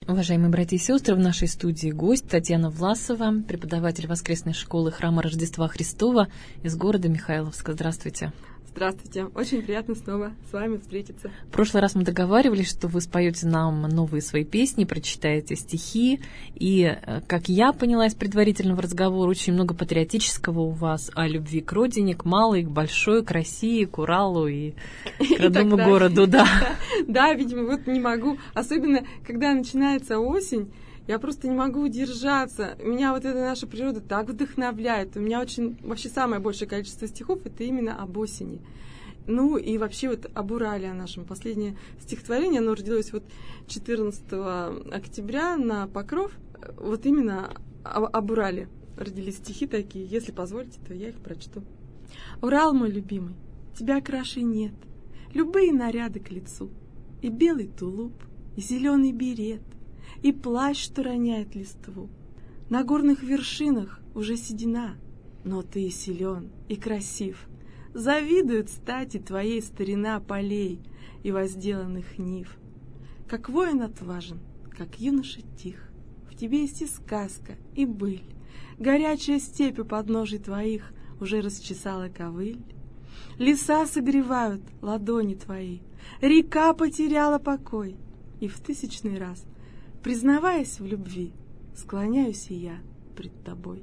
Уважаемые братья и сестры, в нашей студии гость Татьяна Власова, преподаватель воскресной школы Храма Рождества Христова из города Михайловска. Здравствуйте. Здравствуйте. Очень приятно снова с вами встретиться. В прошлый раз мы договаривались, что вы споете нам новые свои песни, прочитаете стихи. И, как я поняла из предварительного разговора, очень много патриотического у вас о любви к родине, к малой, к большой, к России, к Уралу и к родному городу. Да, видимо, вот не могу. Особенно, когда начинается осень, я просто не могу удержаться. Меня вот эта наша природа так вдохновляет. У меня вообще самое большее количество стихов — это именно об осени. Ну и вообще вот об Урале, о нашем. Последнее стихотворение, оно родилось вот 14 октября на Покров. Вот именно об Урале родились стихи такие. Если позволите, то я их прочту. Урал мой любимый, тебя краше нет. Любые наряды к лицу. И белый тулуп, и зеленый берет, и плащ, что роняет листву. На горных вершинах уже седина, но ты и силен, и красив. Завидуют стати твоей старина полей и возделанных нив. Как воин отважен, как юноша тих, в тебе есть и сказка, и быль. Горячая степь у подножий твоих уже расчесала ковыль. Леса согревают ладони твои, река потеряла покой, и в 1000-й раз, признаваясь в любви, склоняюсь и я пред тобой.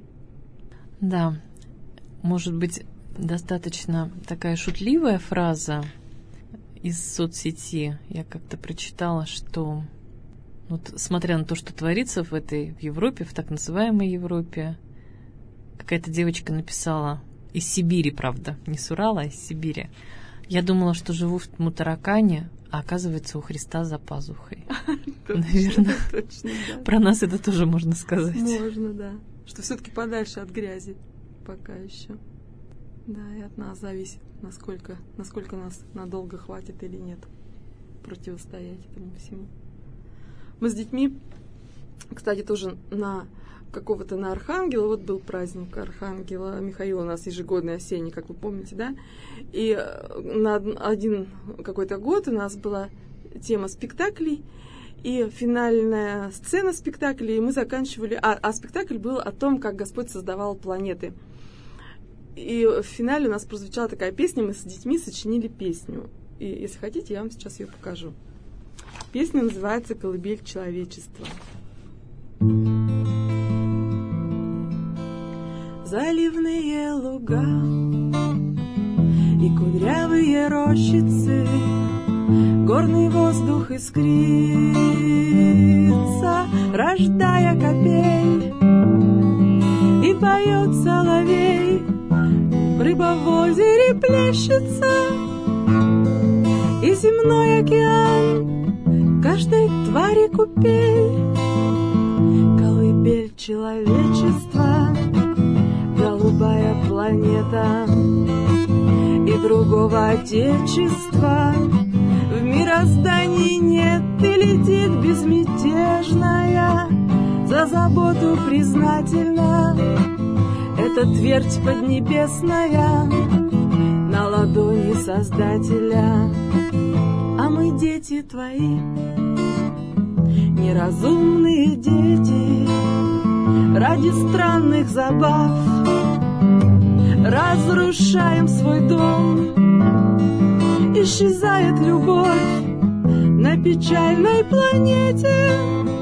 Да, может быть, достаточно такая шутливая фраза из соцсети. Я как-то прочитала, что вот, смотря на то, что творится в Европе, в так называемой Европе, какая-то девочка написала из Сибири, правда, не с Урала, а из Сибири. Я думала, что живу в Таракане, а оказывается, у Христа за пазухой. Наверное, про нас это тоже можно сказать. Можно, да. Что все-таки подальше от грязи пока еще. Да, и от нас зависит, насколько нас надолго хватит или нет противостоять этому всему. Мы с детьми, кстати, тоже на Архангела, вот был праздник Архангела Михаила у нас ежегодный осенний, как вы помните, да? И на один какой-то год у нас была тема спектаклей, и финальная сцена спектакля, и мы заканчивали... А спектакль был о том, как Господь создавал планеты. И в финале у нас прозвучала такая песня, мы с детьми сочинили песню. И если хотите, я вам сейчас ее покажу. Песня называется «Колыбель человечества». Заливные луга и кудрявые рощицы, горный воздух искрится, рождая капель, и поет соловей, рыба в озере плещется, и земной океан каждой твари купель, колыбель человечества, голубая планета, и другого отечества в мироздании нет, и летит безмятежная, за заботу признательна, эта твердь поднебесная на ладони Создателя. А мы дети твои, неразумные дети, ради странных забав разрушаем свой дом. Исчезает любовь на печальной планете,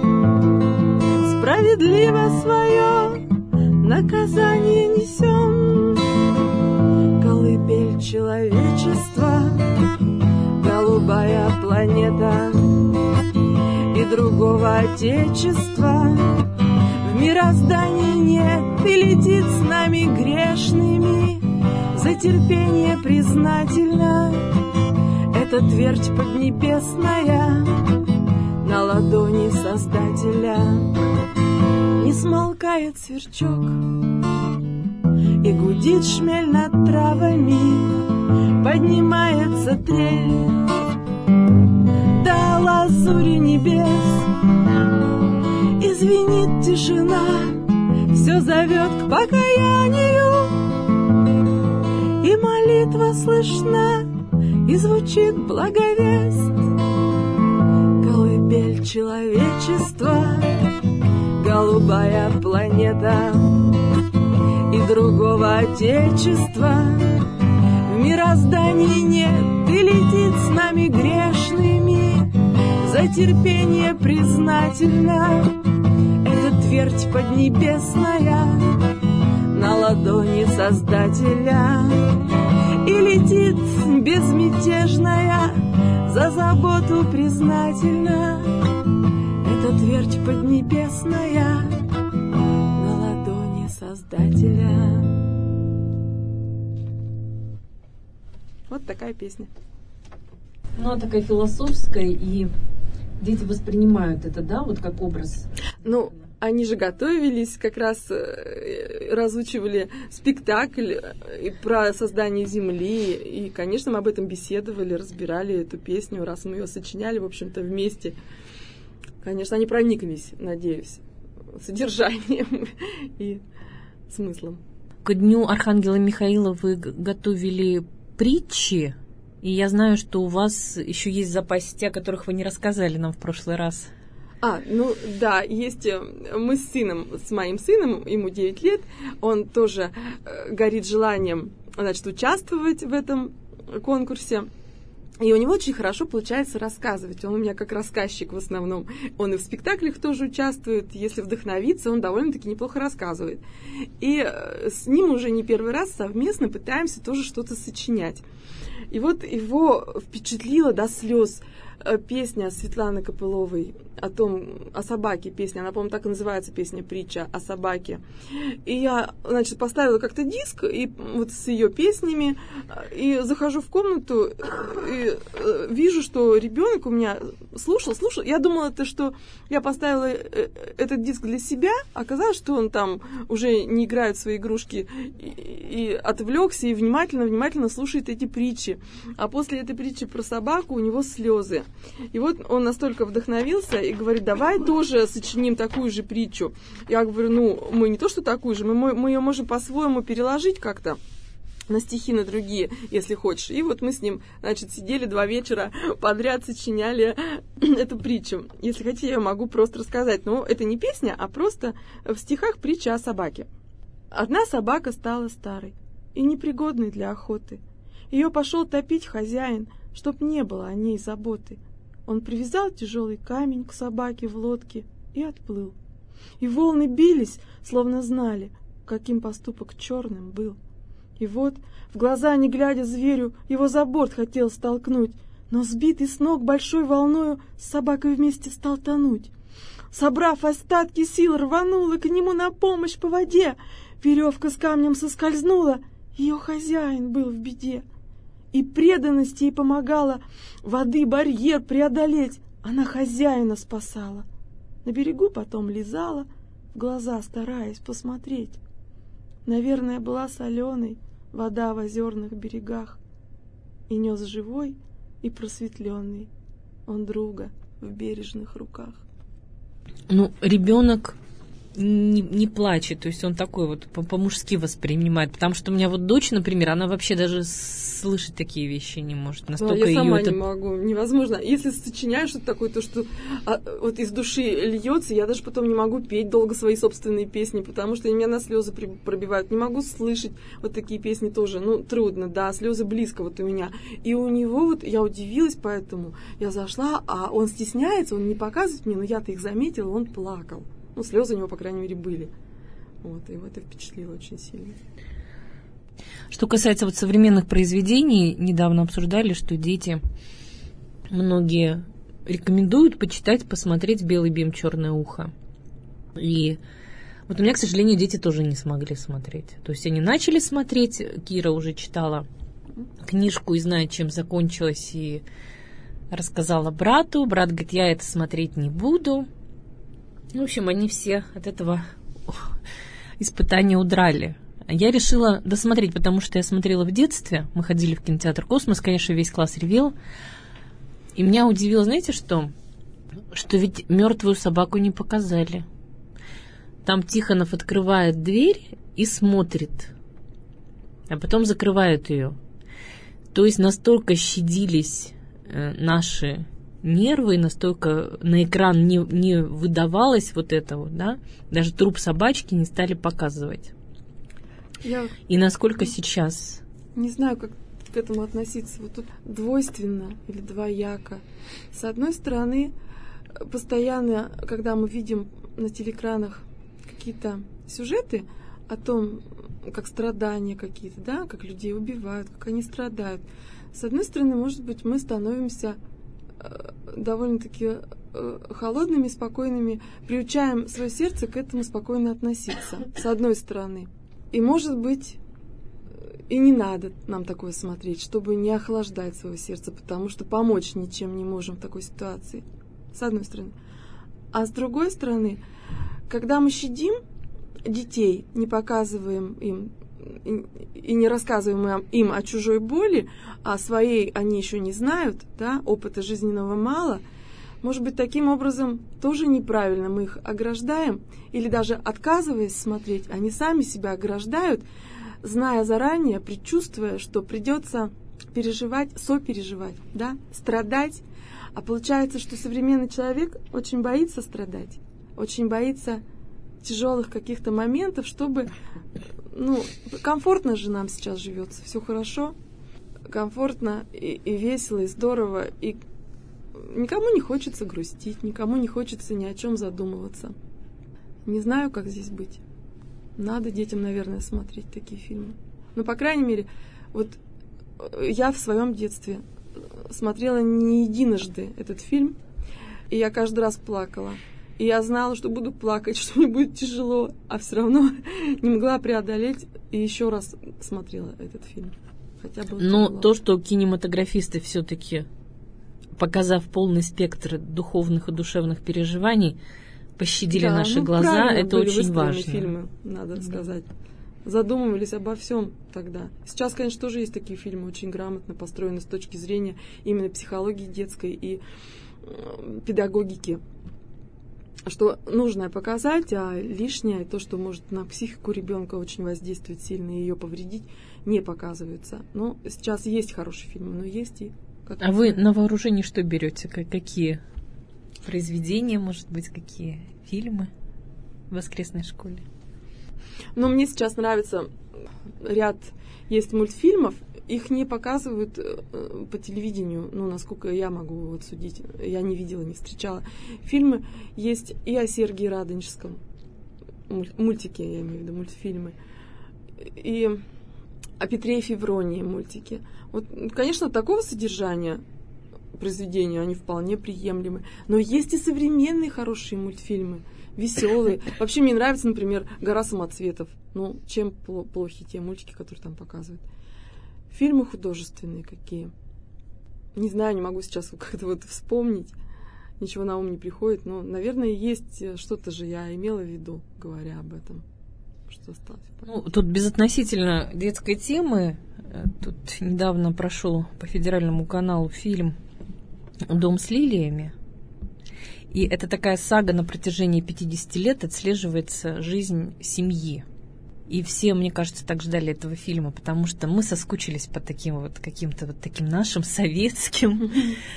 справедливо свое наказание несем. Колыбель человечества, голубая планета, и другого отечества в мироздании нет, и летит с нами грешными, за терпение признательна, эта твердь поднебесная на ладони Создателя. Не смолкает сверчок, и гудит шмель над травами, поднимается трель до лазури небес, и звенит тишина, все зовет к покаянию, и молитва слышна, и звучит благовесть. Колыбель век человечества, голубая планета и другого отечества в мироздании нет, и летит с нами грешными, за терпение признательна. Это твердь поднебесная на ладони Создателя, и летит безмятежная, за заботу признательна. Это твердь поднебесная на ладони Создателя. Вот такая песня. Ну, такая философская, и дети воспринимают это, да, вот как образ. Ну, они же готовились, как раз разучивали спектакль про создание Земли. И, конечно, мы об этом беседовали, разбирали эту песню, раз мы ее сочиняли, в общем-то, вместе. Конечно, они прониклись, надеюсь, содержанием и смыслом. К Дню Архангела Михаила вы готовили притчи, и я знаю, что у вас еще есть запас те, о которых вы не рассказали нам в прошлый раз. Ну да, есть мы с моим сыном, ему 9 лет, он тоже горит желанием, значит, участвовать в этом конкурсе. И у него очень хорошо получается рассказывать. Он у меня как рассказчик в основном. Он и в спектаклях тоже участвует. Если вдохновится, он довольно-таки неплохо рассказывает. И с ним уже не первый раз совместно пытаемся тоже что-то сочинять. И вот его впечатлила до слез песня Светланы Копыловой о собаке, песня, она, по-моему, так и называется, песня «Притча о собаке». И я, значит, поставила как-то диск и вот с ее песнями, и захожу в комнату, и вижу, что ребенок у меня слушал. Я думала, что я поставила этот диск для себя, оказалось, что он там уже не играет в свои игрушки и отвлекся, и внимательно слушает эти притчи. А после этой притчи про собаку у него слезы. И вот он настолько вдохновился и говорит: давай тоже сочиним такую же притчу. Я говорю: мы не то что такую же, мы ее можем по-своему переложить как-то на стихи, на другие, если хочешь. И вот мы с ним, значит, сидели 2 вечера подряд, сочиняли эту притчу. Если хотите, я могу просто рассказать. Но это не песня, а просто в стихах притча о собаке. Одна собака стала старой и непригодной для охоты. Ее пошел топить хозяин, чтоб не было о ней заботы. Он привязал тяжелый камень к собаке в лодке и отплыл. И волны бились, словно знали, каким поступок черным был. И вот, в глаза не глядя зверю, его за борт хотел столкнуть, но, сбитый с ног большой волною, с собакой вместе стал тонуть. Собрав остатки сил, рванула к нему на помощь по воде. Веревка с камнем соскользнула, ее хозяин был в беде. И преданность ей помогала воды барьер преодолеть, она хозяина спасала. На берегу потом лизала, в глаза стараясь посмотреть. Наверное, была соленой вода в озерных берегах, и нес живой и просветленный он друга в бережных руках. Ребенок не плачет, то есть он такой вот по-мужски воспринимает, потому что у меня вот дочь, например, она вообще даже слышать такие вещи не может. Настолько я сама не могу, невозможно. Если сочиняешь что-то такое, то что вот из души льется, я даже потом не могу петь долго свои собственные песни, потому что меня на слезы пробивают. Не могу слышать вот такие песни тоже. Трудно, да, слезы близко вот у меня. И у него вот, я удивилась поэтому, я зашла, а он стесняется, он не показывает мне, но я-то их заметила, он плакал. Слезы у него, по крайней мере, были. Вот, и его это впечатлило очень сильно. Что касается вот современных произведений, недавно обсуждали, что дети, многие рекомендуют почитать, посмотреть «Белый бим, черное ухо». И вот у меня, к сожалению, дети тоже не смогли смотреть. То есть они начали смотреть, Кира уже читала книжку и знает, чем закончилось, и рассказала брату. Брат говорит: я это смотреть не буду. В общем, они все от этого испытания удрали. Я решила досмотреть, потому что я смотрела в детстве. Мы ходили в кинотеатр «Космос», конечно, весь класс ревел. И меня удивило, знаете что? Что ведь мертвую собаку не показали. Там Тихонов открывает дверь и смотрит, а потом закрывают ее. То есть настолько щадились наши нервы, настолько на экран не выдавалось вот это вот, да, даже труп собачки не стали показывать. И насколько сейчас? Не знаю, как к этому относиться. Вот тут двойственно или двояко. С одной стороны, постоянно, когда мы видим на телеэкранах какие-то сюжеты о том, как страдания какие-то, да, как людей убивают, как они страдают. С одной стороны, может быть, мы становимся довольно-таки холодными, спокойными, приучаем свое сердце к этому спокойно относиться, с одной стороны. И, может быть, и не надо нам такое смотреть, чтобы не охлаждать свое сердце, потому что помочь ничем не можем в такой ситуации, с одной стороны. А с другой стороны, когда мы щадим детей, не показываем им и не рассказываем им о чужой боли, а своей они еще не знают, да, опыта жизненного мало, может быть, таким образом тоже неправильно мы их ограждаем, или даже отказываясь смотреть, они сами себя ограждают, зная заранее, предчувствуя, что придется переживать, сопереживать, да, страдать. А получается, что современный человек очень боится страдать, очень боится тяжелых каких-то моментов, чтобы, комфортно же нам сейчас живется, все хорошо, комфортно и весело, и здорово, и никому не хочется грустить, никому не хочется ни о чем задумываться. Не знаю, как здесь быть. Надо детям, наверное, смотреть такие фильмы. Но, по крайней мере, вот я в своем детстве смотрела не единожды этот фильм, и я каждый раз плакала. И я знала, что буду плакать, что мне будет тяжело, а все равно не могла преодолеть, и еще раз смотрела этот фильм. Хотя было Но тяжело. То, что кинематографисты все-таки, показав полный спектр духовных и душевных переживаний, пощадили наши глаза, это очень важно. Фильмы, надо сказать. Задумывались обо всем тогда. Сейчас, конечно, тоже есть такие фильмы, очень грамотно построены с точки зрения именно психологии детской и педагогики. Что нужное показать, а лишнее, то, что может на психику ребенка очень воздействовать сильно и ее повредить, не показывается. Но сейчас есть хорошие фильмы, но есть и... А вы на вооружение что берете? Какие произведения, может быть, какие фильмы в воскресной школе? Но мне сейчас нравится ряд есть мультфильмов, их не показывают по телевидению, насколько я могу вот судить. Я не видела, не встречала. Фильмы есть и о Сергии Радонежском, мультики, я имею в виду, мультфильмы, и о Петре и Февронии мультики. Вот, конечно, такого содержания произведения, они вполне приемлемы. Но есть и современные хорошие мультфильмы, веселые. Вообще мне нравится, например, «Гора самоцветов». Чем плохи те мультики, которые там показывают. Фильмы художественные какие. Не знаю, не могу сейчас как-то вот вспомнить. Ничего на ум не приходит. Но, наверное, есть что-то же я имела в виду, говоря об этом. Что осталось? Тут безотносительно детской темы. Тут недавно прошел по федеральному каналу фильм «Дом с лилиями». И это такая сага на протяжении 50 лет, отслеживается жизнь семьи. И все, мне кажется, так ждали этого фильма, потому что мы соскучились по таким вот каким-то вот таким нашим советским.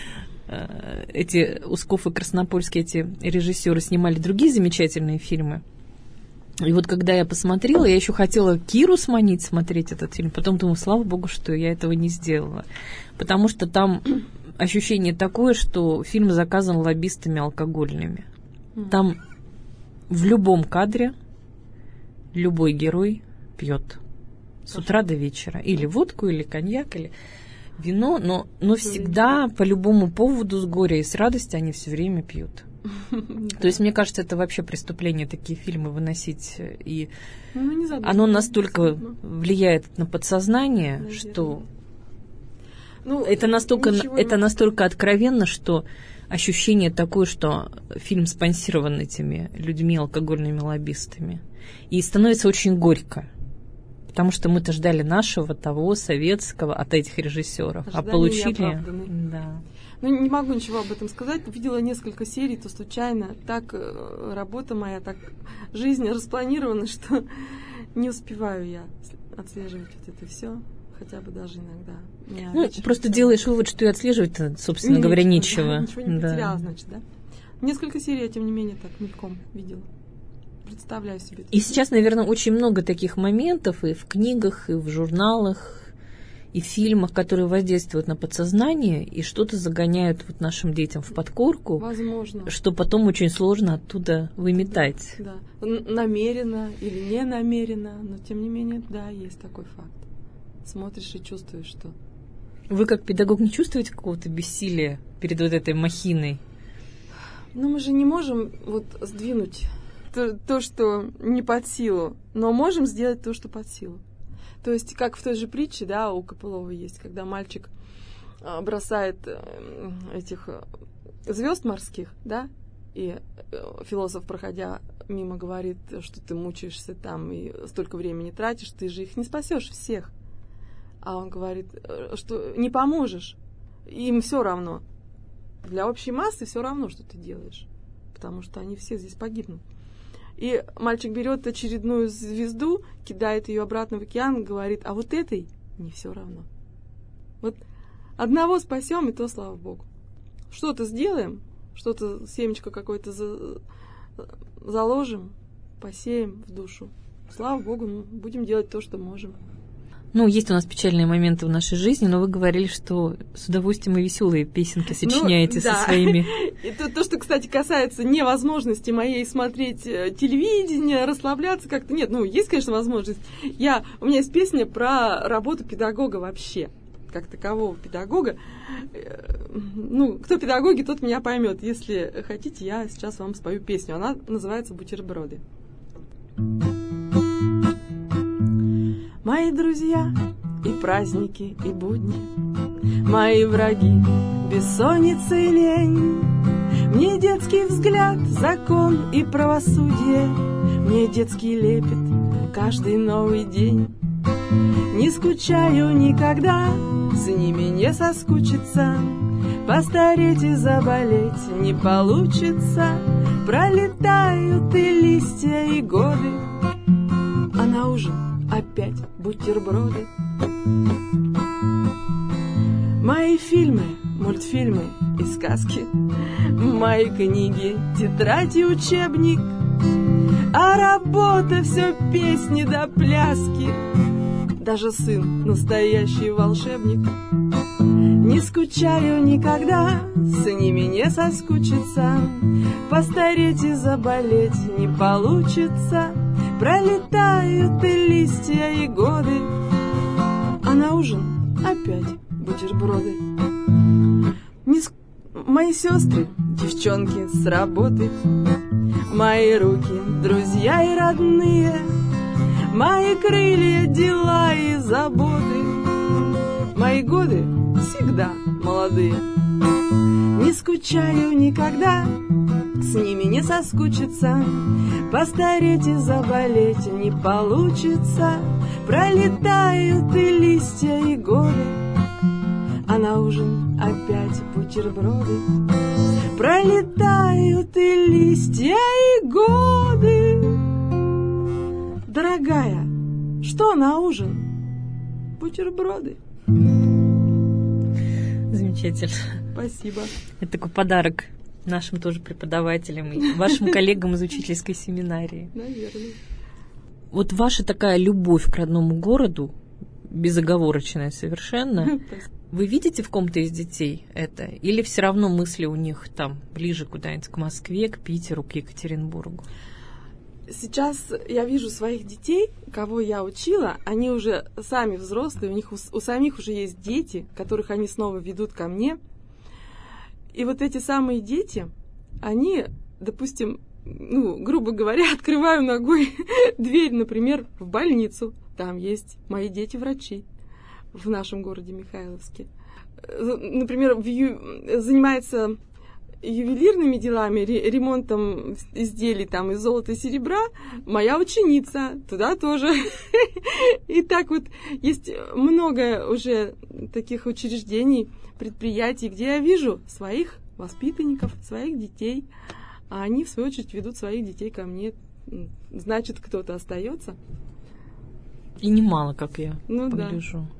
Эти Усков и Краснопольский, эти режиссеры снимали другие замечательные фильмы. И вот когда я посмотрела, я еще хотела Киру сманить смотреть этот фильм, потом думала, слава богу, что я этого не сделала. Потому что там ощущение такое, что фильм заказан лоббистами алкогольными. Там в любом кадре любой герой пьет с утра до вечера. Или водку, или коньяк, или вино, но всегда по любому поводу с горя и с радости они все время пьют. То есть, мне кажется, это вообще преступление такие фильмы выносить. И оно настолько влияет на подсознание, что это настолько откровенно, что ощущение такое, что фильм спонсирован этими людьми, алкогольными лоббистами. И становится очень горько. Потому что мы-то ждали нашего, того, советского от этих режиссеров. А получили... Да. Не могу ничего об этом сказать. Видела несколько серий, то случайно. Так работа моя, так жизнь распланирована, что не успеваю я отслеживать вот это все. хотя бы даже иногда. Ну, просто делаешь вывод, что и отслеживать-то, собственно говоря, нечего. Да, ничего не потеряла, значит, да? Несколько серий я, тем не менее, так мельком видела. Представляю себе это. И сейчас, наверное, очень много таких моментов и в книгах, и в журналах, и в фильмах, которые воздействуют на подсознание и что-то загоняют вот нашим детям в подкорку. Возможно. Что потом очень сложно оттуда выметать. Да. Намеренно или не намеренно, но тем не менее, да, есть такой факт. Смотришь и чувствуешь, что... Вы как педагог не чувствуете какого-то бессилия перед вот этой махиной? Ну, мы же не можем вот сдвинуть то, что не под силу, но можем сделать то, что под силу. То есть, как в той же притче, да, у Копылова есть, когда мальчик бросает этих звезд морских, да, и философ, проходя мимо, говорит, что ты мучаешься там и столько времени тратишь, ты же их не спасешь всех. А он говорит, что не поможешь, им все равно. Для общей массы все равно, что ты делаешь, потому что они все здесь погибнут. И мальчик берет очередную звезду, кидает ее обратно в океан и говорит, а вот этой не все равно. Вот одного спасем, и то слава Богу. Что-то сделаем, что-то, семечко какое-то заложим, посеем в душу. Слава Богу, будем делать то, что можем. Ну, есть у нас печальные моменты в нашей жизни, но вы говорили, что с удовольствием и веселые песенки сочиняете со своими... И то, что, кстати, касается невозможности моей смотреть телевидение, расслабляться как-то. Нет, есть, конечно, возможность. У меня есть песня про работу педагога вообще, как такового педагога. Кто педагоги, тот меня поймет. Если хотите, я сейчас вам спою песню. Она называется «Бутерброды». Мои друзья и праздники, и будни, мои враги, бессонница и лень. Мне детский взгляд, закон и правосудие, мне детский лепет каждый новый день. Не скучаю никогда, с ними не соскучиться, постареть и заболеть не получится. Пролетают и листья, и годы, а на ужин опять бутерброды. Мои фильмы, мультфильмы и сказки, мои книги, тетрадь и учебник, а работа все песни да пляски. Даже сын настоящий волшебник. Не скучаю никогда, с ними не соскучиться, постареть и заболеть не получится. Пролетают и листья, и годы, а на ужин опять бутерброды. Мои сестры, девчонки с работы, мои руки, друзья и родные, мои крылья, дела и заботы, мои годы всегда молодые. Не скучаю никогда, с ними не соскучиться, постареть и заболеть не получится. Пролетают и листья, и годы, а на ужин опять бутерброды. Пролетают и листья, и годы. Дорогая, что на ужин? Бутерброды. Замечательно. Спасибо. Это такой подарок нашим тоже преподавателям и вашим коллегам из учительской семинарии. Наверное. Вот ваша такая любовь к родному городу, безоговорочная совершенно, вы видите в ком-то из детей это? Или все равно мысли у них там ближе куда-нибудь к Москве, к Питеру, к Екатеринбургу? Сейчас я вижу своих детей, кого я учила, они уже сами взрослые, у них у самих уже есть дети, которых они снова ведут ко мне. И вот эти самые дети, они, допустим, грубо говоря, открываю ногой дверь, например, в больницу. Там есть мои дети-врачи в нашем городе Михайловске. Например, занимается ювелирными делами, ремонтом изделий там из золота и серебра моя ученица, туда тоже. И так вот есть много уже таких учреждений, предприятий, где я вижу своих воспитанников, своих детей, а они, в свою очередь, ведут своих детей ко мне. Значит, кто-то остается. И немало, как я погляжу.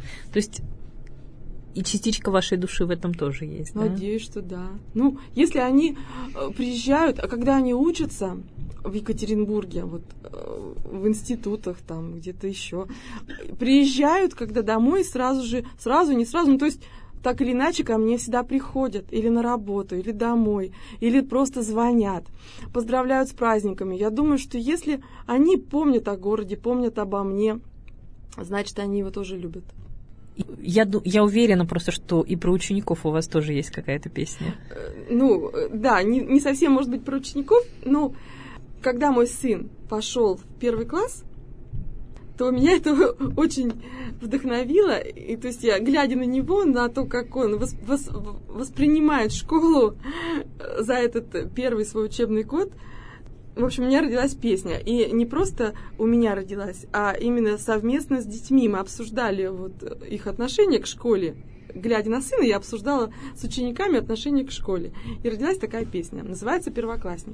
То есть и частичка вашей души в этом тоже есть, да? Надеюсь, что да. Ну, если они приезжают, а когда они учатся в Екатеринбурге, вот в институтах там, где-то еще, приезжают, когда домой, ну, то есть так или иначе ко мне всегда приходят или на работу, или домой, или просто звонят, поздравляют с праздниками. Я думаю, что если они помнят о городе, помнят обо мне, значит, они его тоже любят. Я уверена просто, что и про учеников у вас тоже есть какая-то песня. Ну, да, не совсем, может быть, про учеников, но когда мой сын пошел в 1 класс, то меня это очень вдохновило. И то есть я, глядя на него, на то, как он воспринимает школу за этот 1 свой учебный год, в общем, у меня родилась песня. И не просто у меня родилась, а именно совместно с детьми. Мы обсуждали вот их отношение к школе. Глядя на сына, я обсуждала с учениками отношение к школе. И родилась такая песня. Называется «Первоклассник».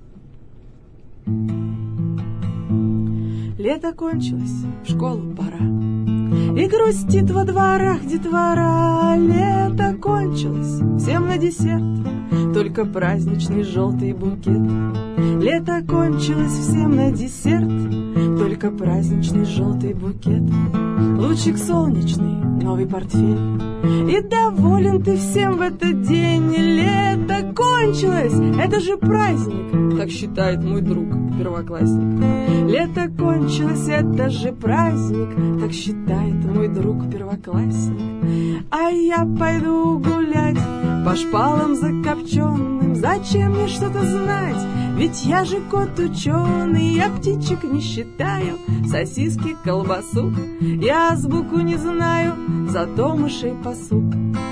Лето кончилось, в школу пора, и грустит во дворах детвора. Лето кончилось, всем на десерт только праздничный желтый букет. Лето кончилось, всем на десерт только праздничный желтый букет. Лучик солнечный, новый портфель, и доволен ты всем в этот день. Лето кончилось, это же праздник, так считает мой друг первоклассник. Лето кончилось, это же праздник, так считает мой друг первоклассник. А я пойду гулять по шпалам закопченным. Зачем мне что-то знать? Ведь я же кот ученый, я птичек не считаю, сосиски, колбасу я азбуку не знаю, зато мышей пасу.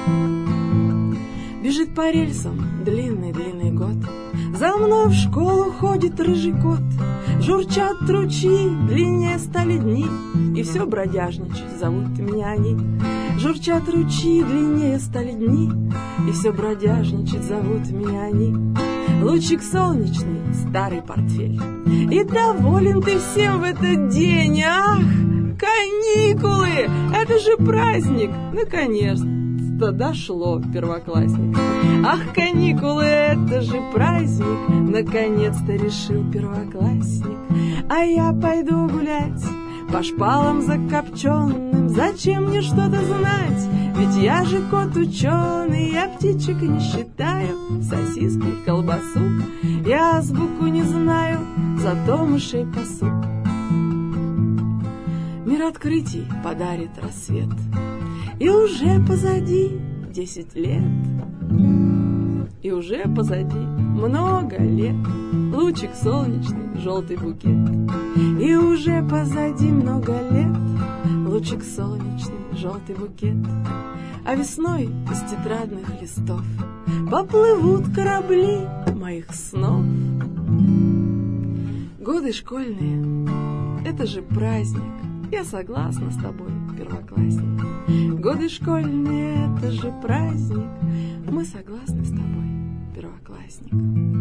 Бежит по рельсам длинный-длинный год, за мной в школу ходит рыжий кот. Журчат ручьи, длиннее стали дни, и все бродяжничать зовут меня они. Журчат ручьи, длиннее стали дни, и все бродяжничать зовут меня они. Лучик солнечный, старый портфель, и доволен ты всем в этот день. Ах, каникулы, это же праздник, наконец-то дошло, первоклассник. Ах, каникулы, это же праздник, наконец-то решил первоклассник. А я пойду гулять по шпалам закопченным. Зачем мне что-то знать? Ведь я же кот ученый, я птичек не считаю, сосиски, колбасу я азбуку не знаю, зато мышей пасу. Мир открытий подарит рассвет, и уже позади 10 лет. И уже позади много лет, лучик солнечный, желтый букет. И уже позади много лет, лучик солнечный, желтый букет. А весной из тетрадных листов поплывут корабли моих снов. Годы школьные, это же праздник, я согласна с тобой, первоклассник. Годы школьные, это же праздник, мы согласны с тобой, первоклассник.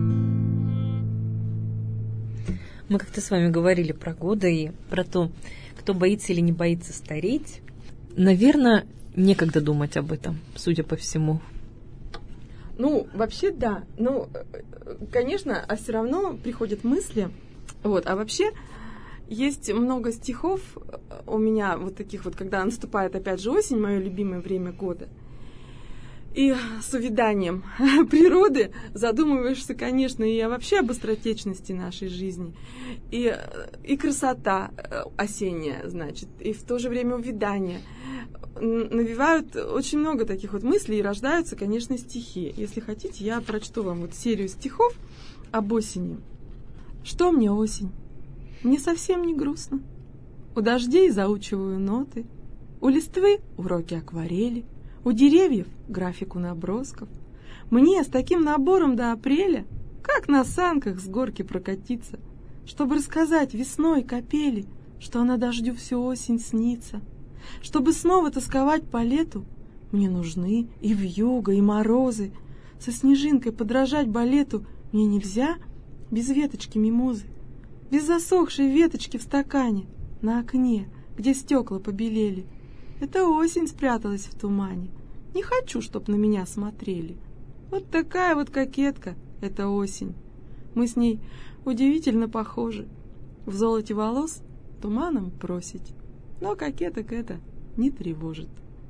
Мы как-то с вами говорили про годы и про то, кто боится или не боится стареть. Наверное, некогда думать об этом, судя по всему. Ну, вообще, да. Ну, конечно, а все равно приходят мысли. Вот, а вообще есть много стихов у меня вот таких вот, когда наступает опять же осень, мое любимое время года. И с увяданием природы задумываешься, конечно, и вообще об быстротечности нашей жизни. И красота осенняя, значит, и в то же время увядание. Навевают очень много таких вот мыслей, и рождаются, конечно, стихи. Если хотите, я прочту вам вот серию стихов об осени. Что мне осень? Мне совсем не грустно. У дождей заучиваю ноты, у листвы уроки акварели, у деревьев графику набросков. Мне с таким набором до апреля, как на санках с горки прокатиться, чтобы рассказать весной капели, что она дождю всю осень снится. Чтобы снова тосковать по лету, мне нужны и вьюга, и морозы. Со снежинкой подражать балету мне нельзя без веточки мимозы, без засохшей веточки в стакане на окне, где стекла побелели. Это осень спряталась в тумане. Не хочу, чтоб на меня смотрели. Вот такая вот кокетка — это осень. Мы с ней удивительно похожи. В золоте волос туманом просить, но кокеток это не тревожит.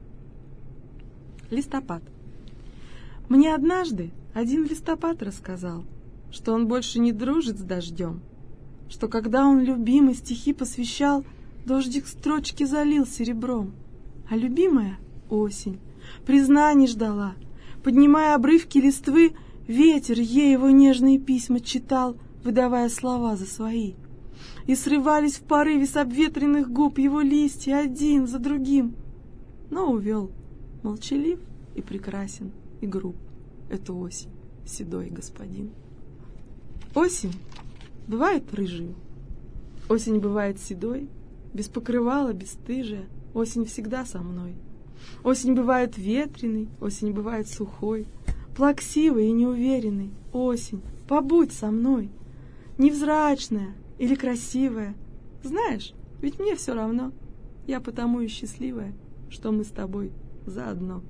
Листопад. Мне однажды один листопад рассказал, что он больше не дружит с дождем, что когда он любимой стихи посвящал, дождик строчки залил серебром, а любимая осень признаний ждала, поднимая обрывки листвы, ветер ей его нежные письма читал, выдавая слова за свои. И срывались в порыве с обветренных губ его листья один за другим, но увел, молчалив и прекрасен, и груб. Это осень, седой господин. Осень бывает рыжей, осень бывает седой, без покрывала, бесстыжая, осень всегда со мной. Осень бывает ветреной, осень бывает сухой, плаксивой и неуверенной. Осень, побудь со мной, невзрачная или красивая. Знаешь, ведь мне все равно, я потому и счастливая, что мы с тобой заодно.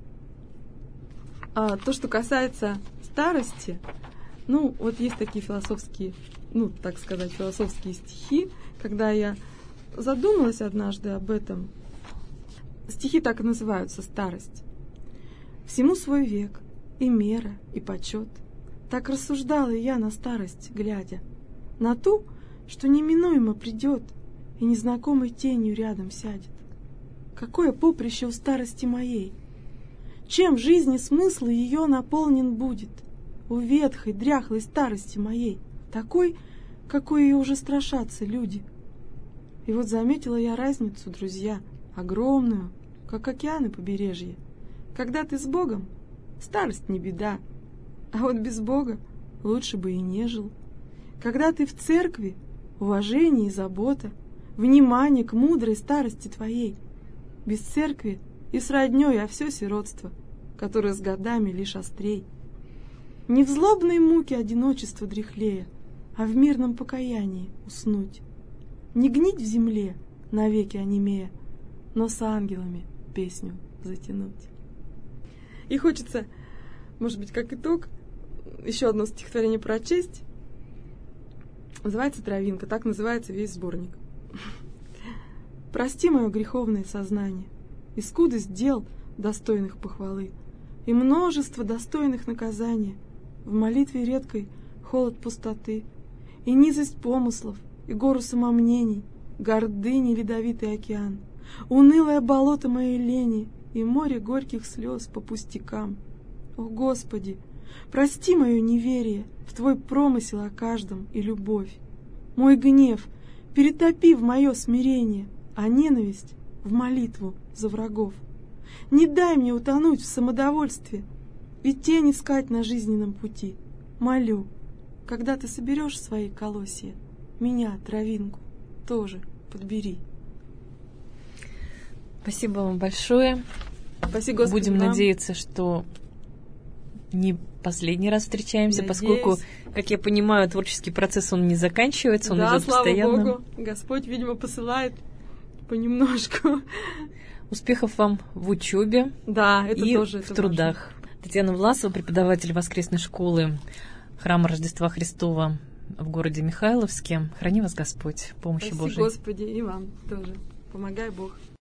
А то, что касается старости, ну, вот есть такие философские, ну, так сказать, философские стихи, когда я задумалась однажды об этом. Стихи так и называются «Старость». Всему свой век, и мера, и почет. Так рассуждала я на старость, глядя на ту, что неминуемо придет и незнакомой тенью рядом сядет. Какое поприще у старости моей! Чем жизни смысл ее наполнен будет у ветхой, дряхлой старости моей, такой, какой ее уже страшатся люди. И вот заметила я разницу, друзья, огромную, как океаны побережья. Когда ты с Богом, старость не беда, а вот без Бога лучше бы и не жил. Когда ты в церкви, уважение и забота, внимание к мудрой старости твоей. Без церкви и с роднёй, а все сиротство, которое с годами лишь острей. Не в злобной муке одиночества дряхлея, а в мирном покаянии уснуть. Не гнить в земле, навеки онемея, но с ангелами песню затянуть. И хочется, может быть, как итог, еще одно стихотворение прочесть. Называется «Травинка», так называется весь сборник. Прости мое греховное сознание, и скудость дел, достойных похвалы, и множество достойных наказания, в молитве редкой холод пустоты, и низость помыслов, и гору самомнений, гордыни ледовитый океан, унылое болото моей лени и море горьких слез по пустякам. О, Господи, прости мое неверие в Твой промысел о каждом и любовь. Мой гнев перетопи в мое смирение, а ненависть в молитву за врагов. Не дай мне утонуть в самодовольстве и тень искать на жизненном пути. Молю, когда ты соберешь свои колосья, меня, травинку, тоже подбери. Спасибо вам большое. Спасибо, Господи, будем нам. Надеяться, что не последний раз встречаемся, Надеюсь. поскольку, как я понимаю, творческий процесс, он не заканчивается, он да, идет слава постоянно. Богу, Господь, видимо, посылает понемножку. Успехов вам в учебе да, это и тоже, в это трудах. важно. Татьяна Власова, преподаватель воскресной школы Храма Рождества Христова в городе Михайловске. Храни вас Господь, помощи Спасибо, Божией. Господи, и вам тоже. Помогай Бог.